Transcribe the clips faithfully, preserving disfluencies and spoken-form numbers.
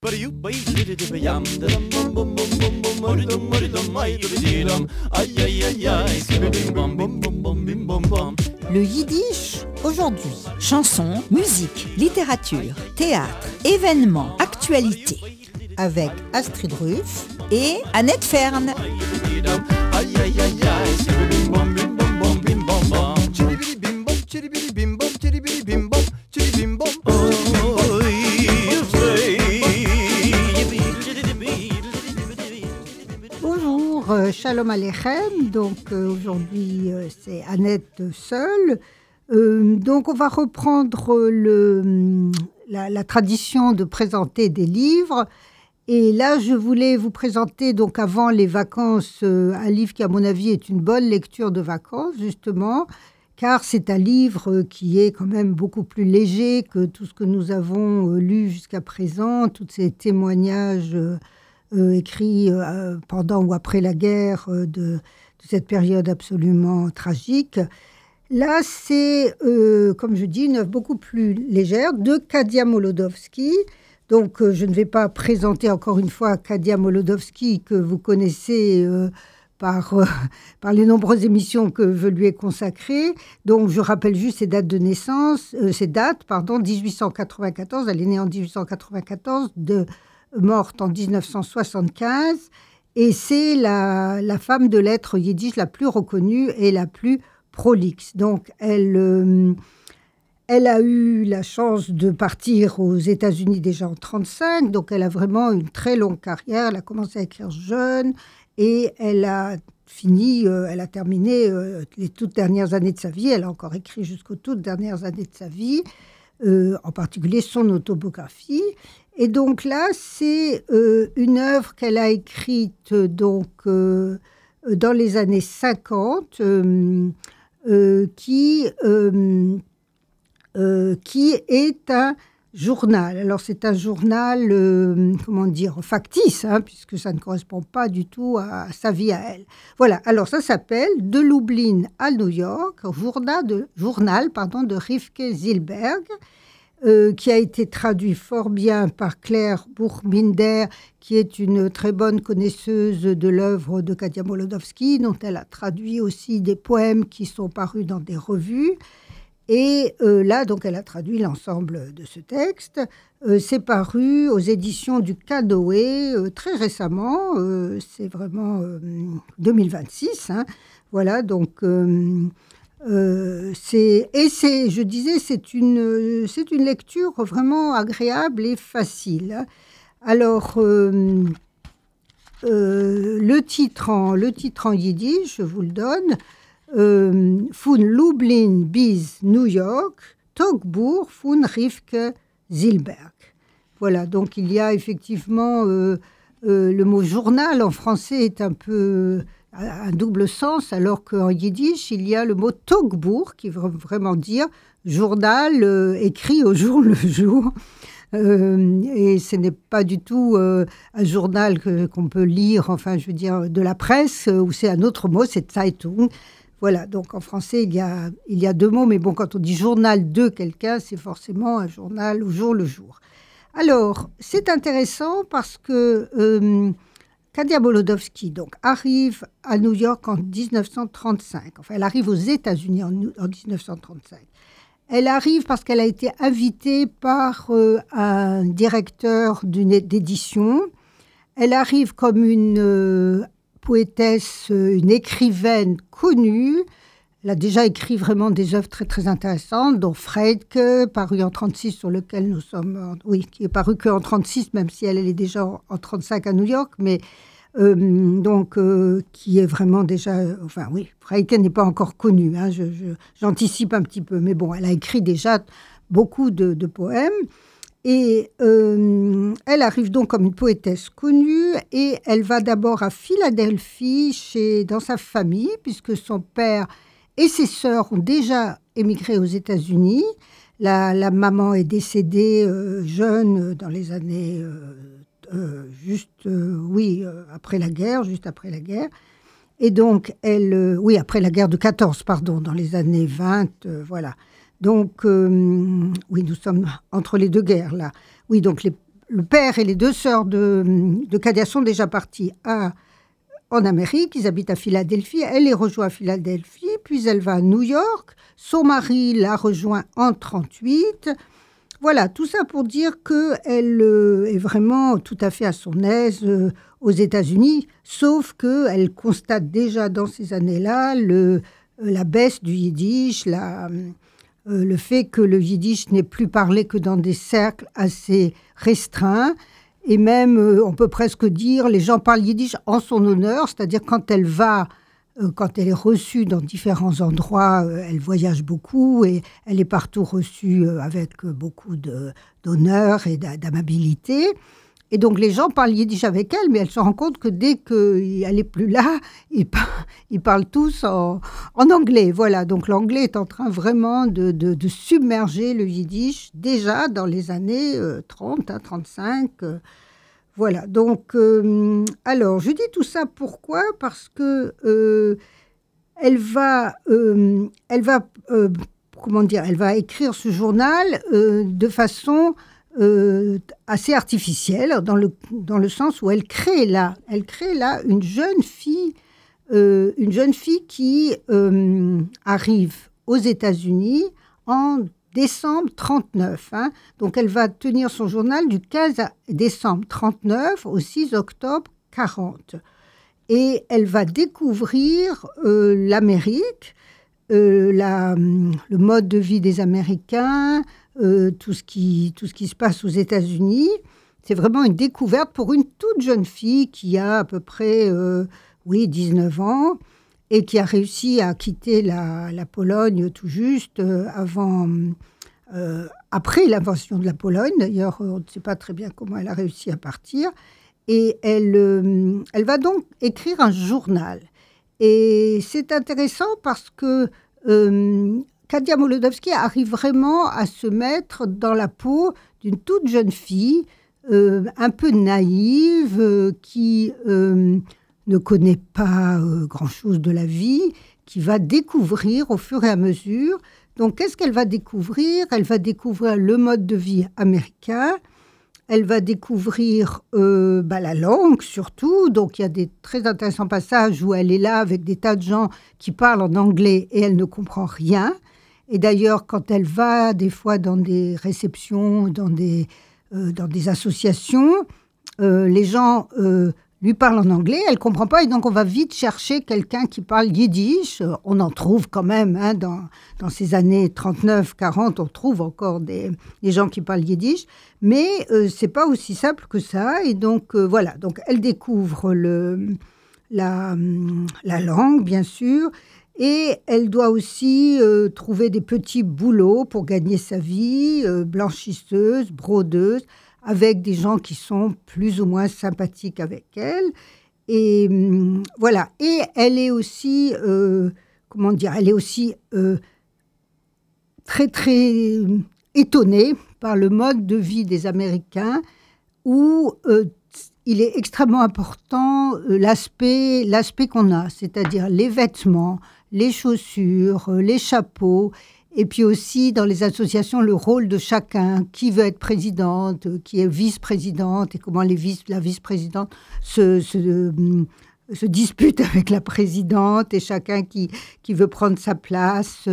Le yiddish aujourd'hui. Chansons, musique, littérature, théâtre, événements, actualités. Avec Astrid Ruff et Annette Fern. Bonjour, euh, Shalom Aleichem. Donc euh, aujourd'hui euh, c'est Annette seule. Euh, donc on va reprendre le, la, la tradition de présenter des livres. Et là, je voulais vous présenter, donc avant les vacances, euh, un livre qui, à mon avis, est une bonne lecture de vacances, justement, car c'est un livre qui est quand même beaucoup plus léger que tout ce que nous avons euh, lu jusqu'à présent, tous ces témoignages euh, euh, écrits euh, pendant ou après la guerre euh, de, de cette période absolument tragique. Là, c'est, euh, comme je dis, une œuvre beaucoup plus légère de Kadia Molodowsky. Donc, euh, je ne vais pas présenter encore une fois Kadia Molodowsky, que vous connaissez euh, par, euh, par les nombreuses émissions que je lui ai consacrées. Donc, je rappelle juste ses dates de naissance, euh, ses dates, pardon, dix-huit cent quatre-vingt-quatorze, elle est née en dix-huit cent quatre-vingt-quatorze, de, morte en dix-neuf cent soixante-quinze, et c'est la, la femme de lettres yiddish la plus reconnue et la plus prolixe. Donc, elle... Euh, Elle a eu la chance de partir aux États-Unis déjà en trente-cinq, donc elle a vraiment une très longue carrière. Elle a commencé à écrire jeune et elle a fini, euh, elle a terminé euh, les toutes dernières années de sa vie. Elle a encore écrit jusqu'aux toutes dernières années de sa vie, euh, en particulier son autobiographie. Et donc là, c'est euh, une œuvre qu'elle a écrite donc, euh, dans les années cinquante, euh, euh, qui... Euh, Euh, qui est un journal. Alors, c'est un journal, euh, comment dire, factice, hein, puisque ça ne correspond pas du tout à, à sa vie à elle. Voilà, alors ça s'appelle « De Lublin à New York », journal de, journal, pardon, de Rivke Zilberg, euh, qui a été traduit fort bien par Claire Burgbinder, qui est une très bonne connaisseuse de l'œuvre de Kadia Molodowsky, dont elle a traduit aussi des poèmes qui sont parus dans des revues. Et euh, là, donc, elle a traduit l'ensemble de ce texte. Euh, c'est paru aux éditions du Cadoé euh, très récemment. Euh, c'est vraiment euh, deux mille vingt-six. Hein. Voilà, donc, euh, euh, c'est, et c'est, je disais, c'est une, c'est une lecture vraiment agréable et facile. Alors, euh, euh, le, titre en, le titre en yiddish, je vous le donne. Euh, von Lublin bis New York, Tagebuch von Rivke Zilberg. Voilà, donc il y a effectivement euh, euh, le mot journal en français est un peu un double sens, alors qu'en yiddish il y a le mot Tagebuch qui veut vraiment dire journal euh, écrit au jour le jour. Euh, et ce n'est pas du tout euh, un journal que, qu'on peut lire, enfin je veux dire de la presse, où c'est un autre mot, c'est Zeitung. Voilà, donc en français, il y, a, il y a deux mots, mais bon, quand on dit journal de quelqu'un, c'est forcément un journal au jour le jour. Alors, c'est intéressant parce que euh, Kadia Molodowsky donc, arrive à New York en dix-neuf cent trente-cinq. Enfin, elle arrive aux États-Unis en, en dix-neuf cent trente-cinq. Elle arrive parce qu'elle a été invitée par euh, un directeur d'une d'édition. Elle arrive comme une... Euh, poétesse, une écrivaine connue. Elle a déjà écrit vraiment des œuvres très, très intéressantes, dont Freidke, paru en trente-six, sur lequel nous sommes... En, oui, qui est paru qu'en trente-six, même si elle, elle est déjà en, en trente-cinq à New York, mais euh, donc, euh, qui est vraiment déjà... Enfin, oui, Freidke n'est pas encore connue, hein, je, je, j'anticipe un petit peu, mais bon, elle a écrit déjà beaucoup de, de poèmes. Et euh, elle arrive donc comme une poétesse connue et elle va d'abord à Philadelphie chez, dans sa famille, puisque son père et ses sœurs ont déjà émigré aux États-Unis. La, la maman est décédée euh, jeune dans les années, euh, euh, juste, euh, oui, euh, après la guerre, juste après la guerre. Et donc, elle, euh, oui, après la guerre de quatorze, pardon, dans les années vingt, euh, voilà. Donc, euh, oui, nous sommes entre les deux guerres, là. Oui, donc les, le père et les deux sœurs de, de Kadia sont déjà partis à, en Amérique. Ils habitent à Philadelphie. Elle les rejoint à Philadelphie, puis elle va à New York. Son mari la rejoint en trente-huit. Voilà, tout ça pour dire qu'elle euh, est vraiment tout à fait à son aise euh, aux États-Unis, sauf qu'elle constate déjà dans ces années-là le, euh, la baisse du yiddish, la, euh, le fait que le yiddish n'est plus parlé que dans des cercles assez restreints. Et même, euh, on peut presque dire, les gens parlent yiddish en son honneur, c'est-à-dire quand elle va... Quand elle est reçue dans différents endroits, elle voyage beaucoup et elle est partout reçue avec beaucoup de, d'honneur et d'amabilité. Et donc, les gens parlent yiddish avec elle, mais elle se rend compte que dès qu'elle n'est plus là, ils, par- ils parlent tous en, en anglais. Voilà, donc l'anglais est en train vraiment de, de, de submerger le yiddish déjà dans les années euh, trente, hein, trente-cinq. Euh, Voilà, donc, euh, alors, je dis tout ça pourquoi ? Parce que euh, elle va, euh, elle va, euh, comment dire, elle va écrire ce journal euh, de façon euh, assez artificielle, dans le, dans le sens où elle crée là, elle crée là une jeune fille, euh, une jeune fille qui euh, arrive aux États-Unis en décembre trente-neuf. Hein. Donc, elle va tenir son journal du quinze décembre trente-neuf au six octobre quarante. Et elle va découvrir euh, l'Amérique, euh, la, le mode de vie des Américains, euh, tout, ce qui, tout ce qui se passe aux États-Unis. C'est vraiment une découverte pour une toute jeune fille qui a à peu près euh, oui, dix-neuf ans. Et qui a réussi à quitter la, la Pologne tout juste euh, avant, euh, après l'invention de la Pologne. D'ailleurs, on ne sait pas très bien comment elle a réussi à partir. Et elle, euh, elle va donc écrire un journal. Et c'est intéressant parce que euh, Kadia Molodowsky arrive vraiment à se mettre dans la peau d'une toute jeune fille, euh, un peu naïve, euh, qui... Euh, ne connaît pas euh, grand-chose de la vie, qui va découvrir au fur et à mesure. Donc, qu'est-ce qu'elle va découvrir ? Elle va découvrir le mode de vie américain, elle va découvrir euh, bah, la langue surtout. Donc, il y a des très intéressants passages où elle est là avec des tas de gens qui parlent en anglais et elle ne comprend rien. Et d'ailleurs, quand elle va des fois dans des réceptions, dans des, euh, dans des associations, euh, les gens... Euh, lui parle en anglais, elle ne comprend pas, et donc on va vite chercher quelqu'un qui parle yiddish. On en trouve quand même, hein, dans, dans ces années trente-neuf quarante, on trouve encore des, des gens qui parlent yiddish, mais euh, ce n'est pas aussi simple que ça, et donc euh, voilà, donc elle découvre le, la, la langue, bien sûr, et elle doit aussi euh, trouver des petits boulots pour gagner sa vie, euh, blanchisseuse, brodeuse, avec des gens qui sont plus ou moins sympathiques avec elle. Et euh, voilà. Et elle est aussi, euh, comment dire, elle est aussi euh, très, très étonnée par le mode de vie des Américains où euh, il est extrêmement important euh, l'aspect, l'aspect qu'on a, c'est-à-dire les vêtements, les chaussures, euh, les chapeaux. Et puis aussi, dans les associations, le rôle de chacun, qui veut être présidente, qui est vice-présidente, et comment les vice, la vice-présidente se, se, se dispute avec la présidente, et chacun qui, qui veut prendre sa place.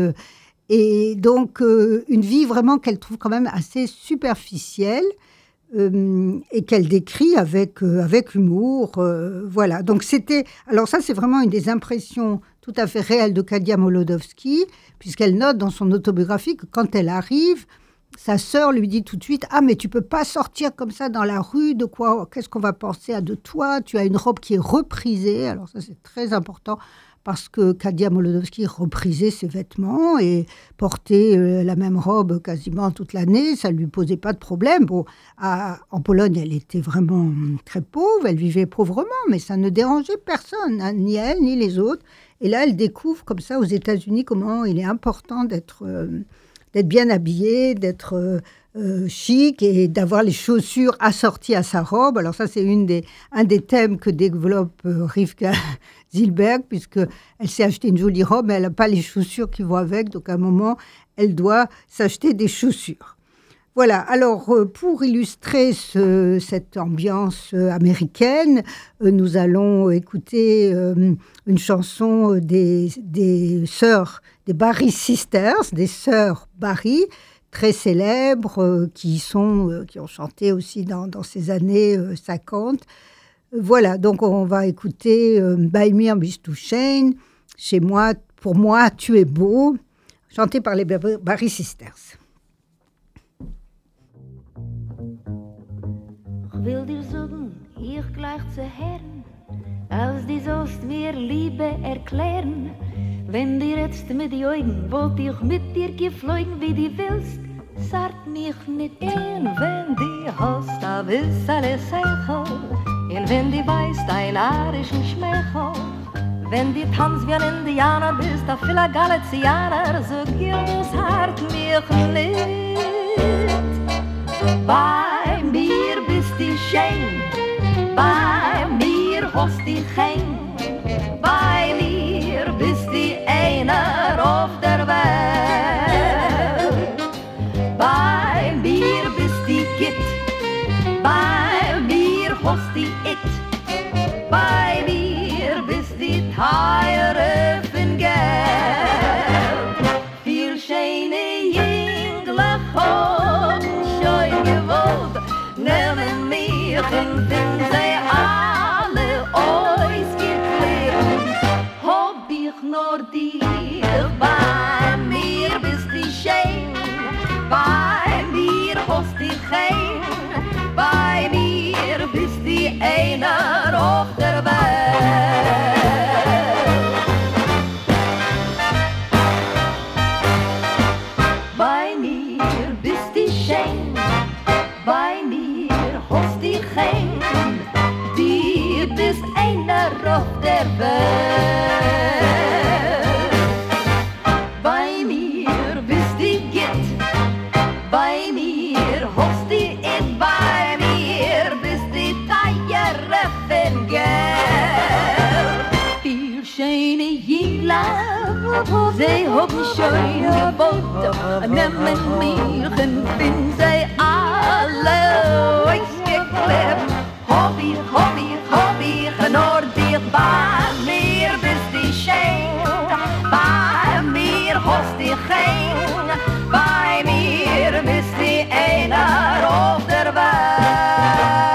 Et donc, euh, une vie vraiment qu'elle trouve quand même assez superficielle, euh, et qu'elle décrit avec, euh, avec humour. Euh, voilà. Donc, c'était... Alors ça, c'est vraiment une des impressions tout à fait réelles de Kadia Molodowsky, puisqu'elle note dans son autobiographie que quand elle arrive, sa sœur lui dit tout de suite « Ah, mais tu ne peux pas sortir comme ça dans la rue, de quoi, qu'est-ce qu'on va penser à de toi ? Tu as une robe qui est reprisée. » Alors ça, c'est très important, parce que Kadia Molodowsky reprisait ses vêtements et portait euh, la même robe quasiment toute l'année. Ça ne lui posait pas de problème. Bon, à, en Pologne, elle était vraiment très pauvre, elle vivait pauvrement, mais ça ne dérangeait personne, hein, ni elle, ni les autres. Et là, elle découvre comme ça aux États-Unis comment il est important d'être, euh, d'être bien habillé, d'être euh, euh, chic et d'avoir les chaussures assorties à sa robe. Alors ça, c'est une des, un des thèmes que développe euh, Rivka Zilberg, puisqu'elle s'est acheté une jolie robe, mais elle n'a pas les chaussures qui vont avec. Donc à un moment, elle doit s'acheter des chaussures. Voilà, alors euh, pour illustrer ce, cette ambiance euh, américaine, euh, nous allons écouter euh, une chanson des, des sœurs, des Barry Sisters, des sœurs Barry, très célèbres, euh, qui, sont, euh, qui ont chanté aussi dans, dans ces années euh, cinquante. Voilà, donc on va écouter euh, By Me I'm Used to Shane, Chez moi, pour moi, tu es beau, chanté par les Barry Sisters. Ich will dir sagen, ich gleich zu Herren, als die sollst mir Liebe erklären. Wenn dir jetzt mit die Augen wollt ich mit dir geflogen, wie die willst, sag mich nicht ein, wenn die hast, a wissele Seichel, und wenn die weißt, ein arischen Schmeichel, wenn die tanzt wie ein Indianer bist, a vieler Galizianer, so gib das Hart mich nicht. Bei mir bist du schön, bei mir hast du kein, bei mir bist du einer auf der Welt. Bei mir bist du Gitt, bei mir hast du it, bei mir bist du teure von Geld. Viel schöne Jüngler haben schon gewollt, nehmen mich und finden sie alle ausgeklebt. Hab ich nur dich, bei mir bist du schön, bei mir hast du kein, bei mir bist du einer auf der Welt. Bei mir bist du schön, bei mir hast du kein, du bist einer auf der Welt. Bei mir bist du Gitt, bei mir hast du it, bei mir bist du teure von Geld. Viel schöne Jüngler, sie haben schon gewollt, nehmen mich und finden sie alle ausgeklebt. Hab ich, hab ich, hab ich nur dich, bei mir bist du schön, bei mir hast du kein, bei mir bist du einer auf der Welt.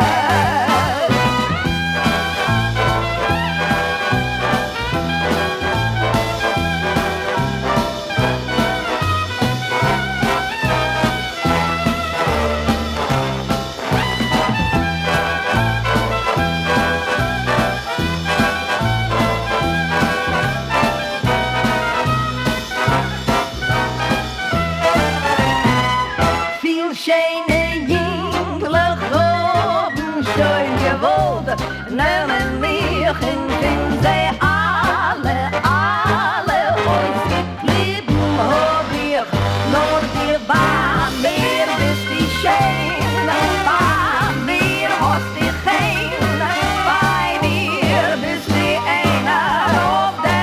Schöne Jüngler haben schon gewollt, nehmen mich und finden sie alle, alle ausgeblieben. Hab ich nur dir, bei mir bist du schön, bei mir hast du kein, bei mir bist du einer auf der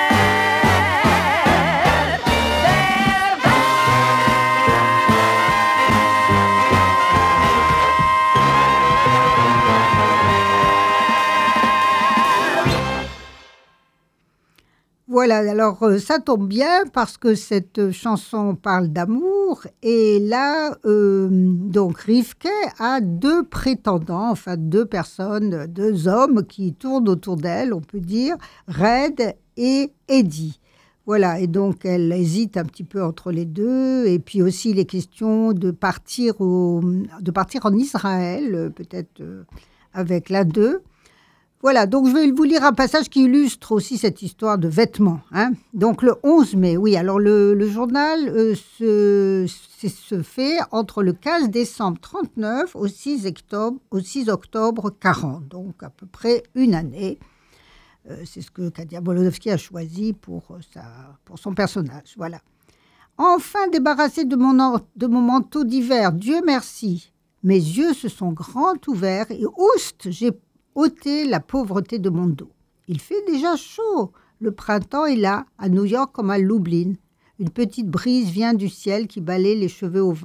Voilà, alors euh, ça tombe bien parce que cette chanson parle d'amour et là, euh, donc Rivke a deux prétendants, enfin deux personnes, deux hommes qui tournent autour d'elle, on peut dire, Red et Eddie. Voilà, et donc elle hésite un petit peu entre les deux et puis aussi les questions de partir, au, de partir en Israël, peut-être euh, avec l'un d'eux. Voilà, donc je vais vous lire un passage qui illustre aussi cette histoire de vêtements. Hein. Donc le onze mai, oui, alors le, le journal euh, se, se fait entre le quinze décembre trente-neuf au six octobre, au six octobre quarante, donc à peu près une année. Euh, c'est ce que Kadia Bolodowski a choisi pour, sa, pour son personnage. Voilà. Enfin débarrassé de mon, de mon manteau d'hiver, Dieu merci, mes yeux se sont grands ouverts et oust, j'ai ôter la pauvreté de mon dos. Il fait déjà chaud. Le printemps est là, à New York comme à Lublin. Une petite brise vient du ciel qui balaie les cheveux au vent.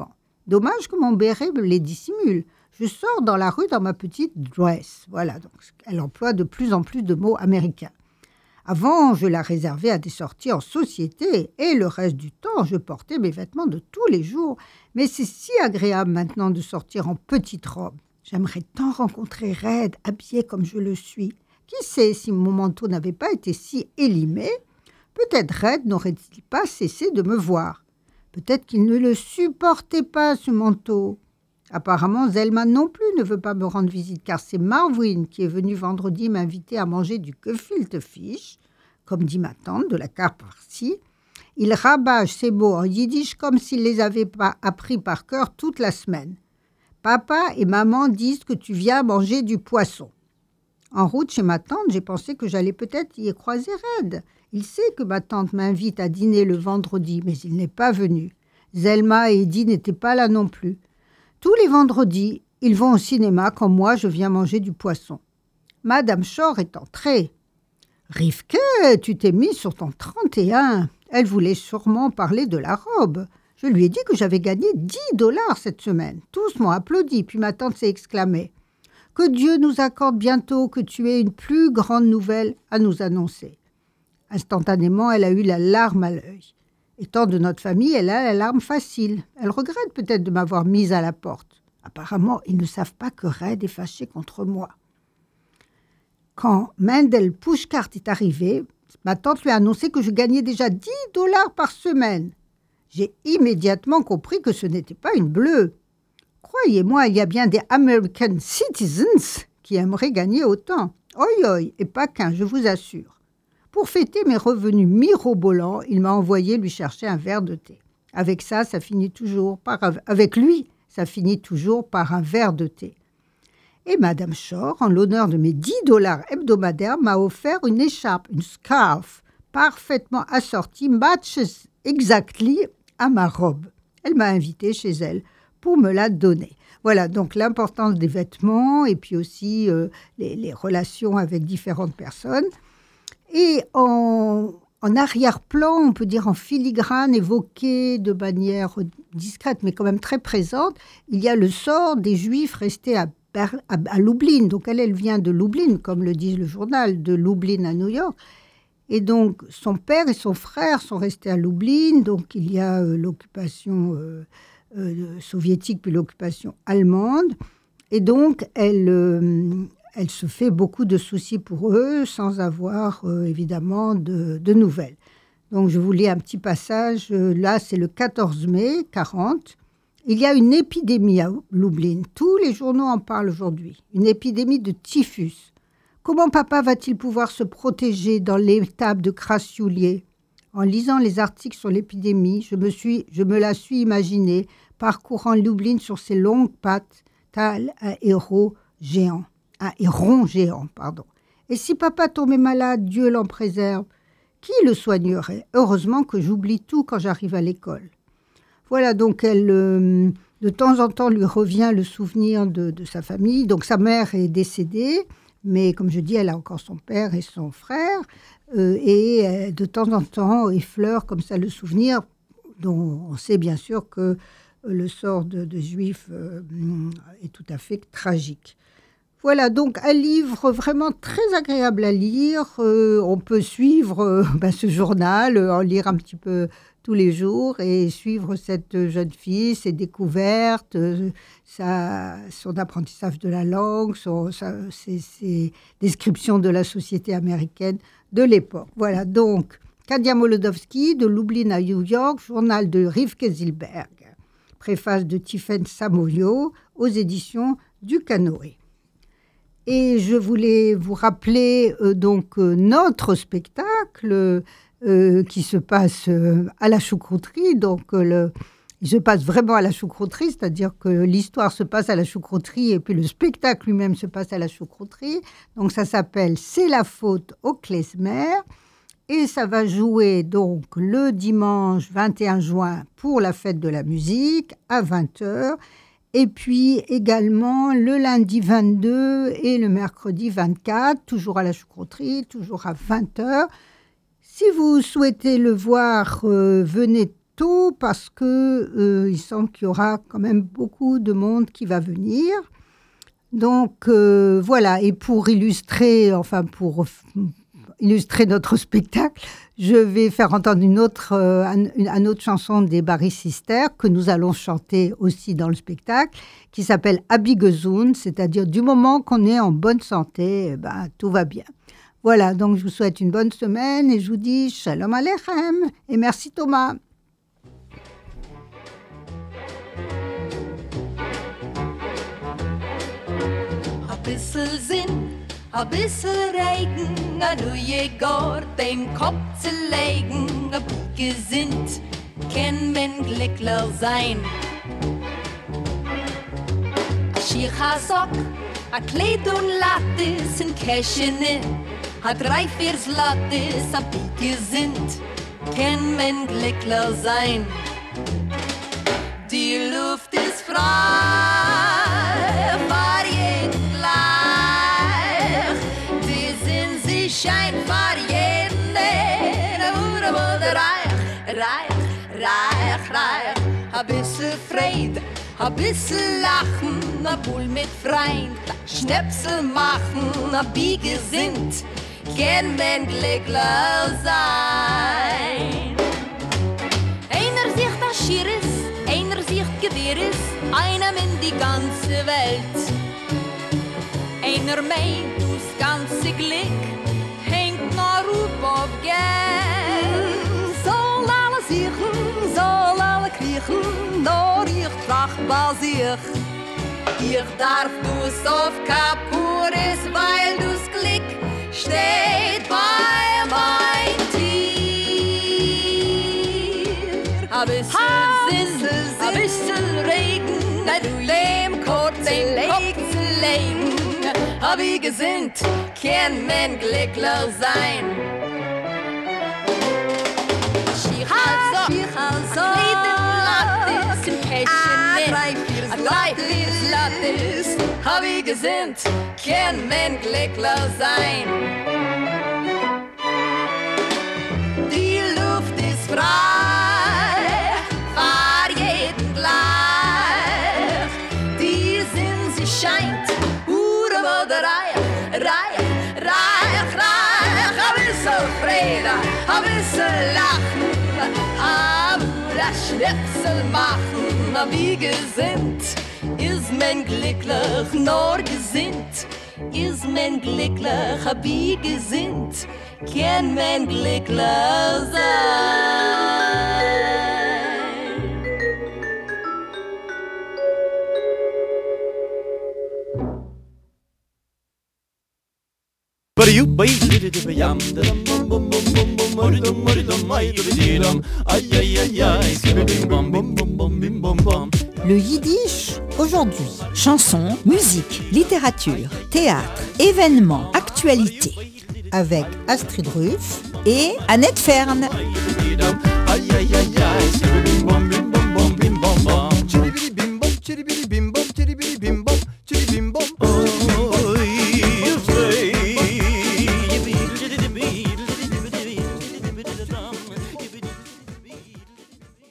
Dommage que mon béret me les dissimule. Je sors dans la rue dans ma petite dress. Voilà, donc elle emploie de plus en plus de mots américains. Avant, je la réservais à des sorties en société et le reste du temps, je portais mes vêtements de tous les jours. Mais c'est si agréable maintenant de sortir en petite robe. J'aimerais tant rencontrer Red, habillé comme je le suis. Qui sait si mon manteau n'avait pas été si élimé? Peut-être Red n'aurait-il pas cessé de me voir. Peut-être qu'il ne le supportait pas, ce manteau. Apparemment, Zelma non plus ne veut pas me rendre visite, car c'est Marvin qui est venu vendredi m'inviter à manger du gefilte fish, comme dit ma tante, de la carte par-ci. Il rabâche ses mots en yiddish comme s'il les avait pas appris par cœur toute la semaine. Papa et maman disent que tu viens manger du poisson. En route chez ma tante, j'ai pensé que j'allais peut-être y croiser Red. Il sait que ma tante m'invite à dîner le vendredi, mais il n'est pas venu. Zelma et Eddie n'étaient pas là non plus. Tous les vendredis, ils vont au cinéma quand moi je viens manger du poisson. Madame Shore est entrée. « Rivke, tu t'es mise sur ton trente et un. » Elle voulait sûrement parler de la robe. Je lui ai dit que j'avais gagné dix dollars cette semaine. Tous m'ont applaudi, puis ma tante s'est exclamée. « Que Dieu nous accorde bientôt que tu aies une plus grande nouvelle à nous annoncer. » Instantanément, elle a eu la larme à l'œil. Étant de notre famille, elle a la larme facile. Elle regrette peut-être de m'avoir mise à la porte. Apparemment, ils ne savent pas que Red est fâché contre moi. Quand Mendel Pushkart est arrivé, ma tante lui a annoncé que je gagnais déjà dix dollars par semaine. J'ai immédiatement compris que ce n'était pas une bleue. Croyez-moi, il y a bien des American citizens qui aimeraient gagner autant. Oi, oi, et pas qu'un, je vous assure. Pour fêter mes revenus mirobolants, il m'a envoyé lui chercher un verre de thé. Avec ça, ça finit toujours par un... Avec lui, ça finit toujours par un verre de thé. Et Madame Shore, en l'honneur de mes dix dollars hebdomadaires, m'a offert une écharpe, une scarf, parfaitement assortie, matches exactly à ma robe. Elle m'a invitée chez elle pour me la donner. Voilà, donc l'importance des vêtements et puis aussi euh, les, les relations avec différentes personnes. Et en, en arrière-plan, on peut dire en filigrane, évoqué de manière discrète, mais quand même très présente, il y a le sort des Juifs restés à, à, à Lublin. Donc elle, elle vient de Lublin, comme le dit le journal, de Lublin à New York. Et donc son père et son frère sont restés à Lublin. Donc il y a euh, l'occupation euh, euh, soviétique puis l'occupation allemande. Et donc elle... Euh, Elle se fait beaucoup de soucis pour eux, sans avoir euh, évidemment de, de nouvelles. Donc je vous lis un petit passage. Là, c'est le quatorze mai quarante. Il y a une épidémie à Lublin. Tous les journaux en parlent aujourd'hui. Une épidémie de typhus. Comment papa va-t-il pouvoir se protéger dans l'étable de Krasioulier? En lisant les articles sur l'épidémie, je me, suis, je me la suis imaginée parcourant Lublin sur ses longues pattes, tel un héros géant. Un héron géant, pardon. Et si papa tombait malade, Dieu l'en préserve, qui le soignerait? Heureusement que j'oublie tout quand j'arrive à l'école. Voilà, donc elle, euh, de temps en temps, lui revient le souvenir de, de sa famille. Donc sa mère est décédée, mais comme je dis, elle a encore son père et son frère. Euh, et euh, de temps en temps, effleure comme ça le souvenir, dont on sait bien sûr que le sort de, de Juifs euh, est tout à fait tragique. Voilà, donc un livre vraiment très agréable à lire. Euh, on peut suivre euh, ben, ce journal, euh, en lire un petit peu tous les jours et suivre cette jeune fille, ses découvertes, euh, sa, son apprentissage de la langue, son, sa, ses, ses descriptions de la société américaine de l'époque. Voilà, donc Kadia Molodowski, de Lublin à New York, journal de Rivke Zilberg, préface de Tiffaine Samoyo aux éditions du Canoë. Et je voulais vous rappeler euh, donc euh, notre spectacle euh, qui se passe euh, à la choucrouterie. Donc, euh, le, il se passe vraiment à la choucrouterie, c'est-à-dire que l'histoire se passe à la choucrouterie et puis le spectacle lui-même se passe à la choucrouterie. Donc, ça s'appelle « C'est la faute au klezmer ». Et ça va jouer donc le dimanche vingt et un juin pour la fête de la musique à vingt heures. Et puis également le lundi vingt-deux et le mercredi vingt-quatre, toujours à la choucrouterie, toujours à vingt heures. Si vous souhaitez le voir, euh, venez tôt parce que euh, il semble qu'il y aura quand même beaucoup de monde qui va venir. Donc euh, voilà, et pour illustrer, enfin pour illustrer notre spectacle, je vais faire entendre une autre, euh, une, une autre chanson des Barry Sisters que nous allons chanter aussi dans le spectacle, qui s'appelle Abigezund, c'est-à-dire du moment qu'on est en bonne santé, eh ben, tout va bien. Voilà, donc je vous souhaite une bonne semaine et je vous dis Shalom Aleichem et merci Thomas. A bissel Sinn, a bissel Regen, a neue Gord im Kopf zu legen, a gesinnt, kann man glücklich sein. A Schicha Sock, a Kleid und Lattes, ein Käschene, a drei, vier Slattes, a gesinnt, kann man glücklich sein. Die Luft ist frei, für jeden gleich. Die Sinn, sie scheint für jeden, der wurde wohl reich, reich, reich, reich. A bisschen Freude, a bisschen Lachen, a Bull mit Freund, Schnäpsel machen, a Biegesinnt, kann man glücklich sein. Einer sieht das Schieres, einer sieht Gewehr ist, einem in die ganze Welt. Einer meint, das ganze Glück hängt nur auf Geld. Soll alle siechen, soll alle kriechen, nur ich trach bei sich. Ich darf dus auf Kapuris, weil dus Glück steht bei mein Tier. A bisschen Sinn, a bisschen Regen, dem kurzen Kopf zu legen. Hab ich gesinnt, kann man glücklich sein. Schicha so, a Kleid im Lattes, ein Käschchen, a drei, vier Lattes. Hab ich gesinnt, kann man glücklich sein. Die Luft ist frei, für jeden gleich. Die Sinn, sie scheint, hure wurde reich, reich, reich, reich. A bisschen Freude, a bisschen Lachen, a das Schnäpsel machen. A wie gesinnt, ist man glücklich, nur gesinnt. Ist man glücklich, a wie gesinnt, kann man glücklich sein. But you wait, yam, bum bum bum bum bum, moridum moridum, ay dum, ay ay ay ay, bum bum bum bum bim bum bum. Le yiddish aujourd'hui. Chansons, musique, littérature, théâtre, événements, actualités. Avec Astrid Ruff et Annette Fern. Ay ay ay ay, bum bum.